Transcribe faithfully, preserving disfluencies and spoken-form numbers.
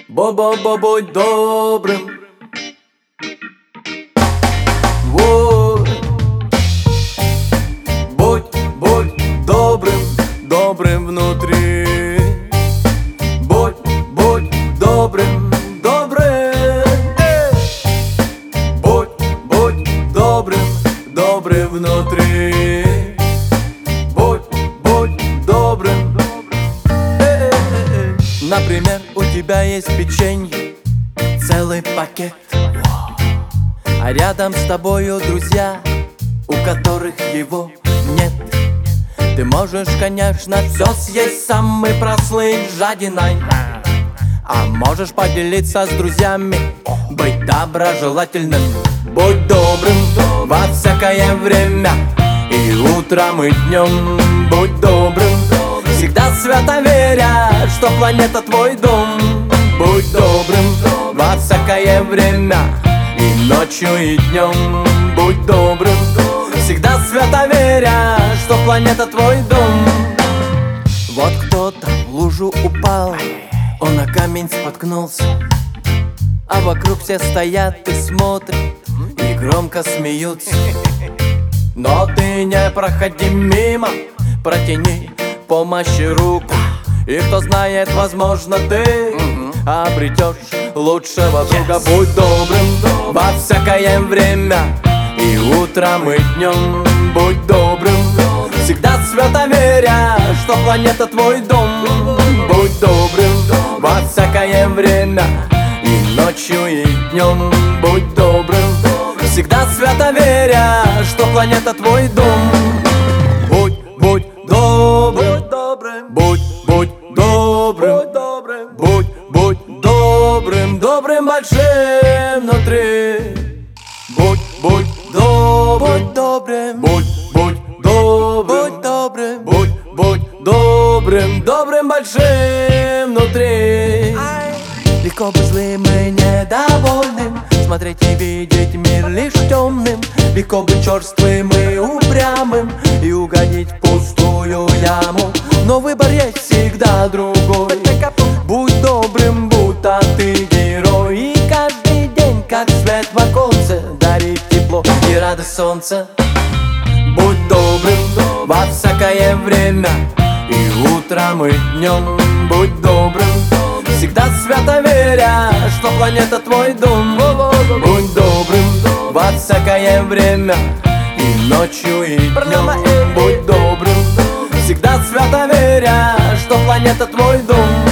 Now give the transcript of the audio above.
Бо-бо-бо, будь добрым. Вот. Будь, будь добрым, добрым внутри. Будь, будь добрым, добрым. Эй! Будь, будь добрым, добрым внутри. Будь, будь добрым. Эй-эй-эй. Например, у тебя есть печенье, целый пакет, а рядом с тобою друзья, у которых его нет. Ты можешь, конечно, все съесть самой прослыть жадиной, а можешь поделиться с друзьями, быть доброжелательным. Будь добрым во всякое время, и утром, и днем. Будь добрым, всегда свято веря, что планета твой дом. Будь добрым во всякое время, и ночью, и днем. Будь добрым, всегда свято веря, что планета твой дом. Вот кто-то в лужу упал, он на камень споткнулся, а вокруг все стоят и смотрят, и громко смеются. Но ты не проходи мимо, протяни помощи руку, и кто знает, возможно, ты обретешь лучшего друга. Yes. Будь добрым во всякое время, и утром, и днем. Будь добрым, всегда свято веря, что планета твой дом. Будь добрым во всякое время, и ночью, и днем. Будь добрым, всегда свято веря, что планета твой дом. Будь, будь добрым, будь, будь добрым, будь, будь добрым, добрым большим внутри. Будь, будь добрым, добрым, будь, будь добрым, добрым, будь, будь добрым, добрым большим внутри. Легко быть злым и недовольным, смотреть и видеть мир лишь темным. Легко быть черствым и упрямым, и угодить в пустую яму. Но выбор есть всегда другой. Будь добрым, будто ты герой, и каждый день, как свет в оконце, дарит тепло и радость солнца. Будь добрым во всякое время, и утром, и днем. Будь добрым, всегда свято веря, что планета твой дом. Будь добрым во всякое время, и ночью, и днем. Будь добрым, всегда свято веря, что планета твой дом.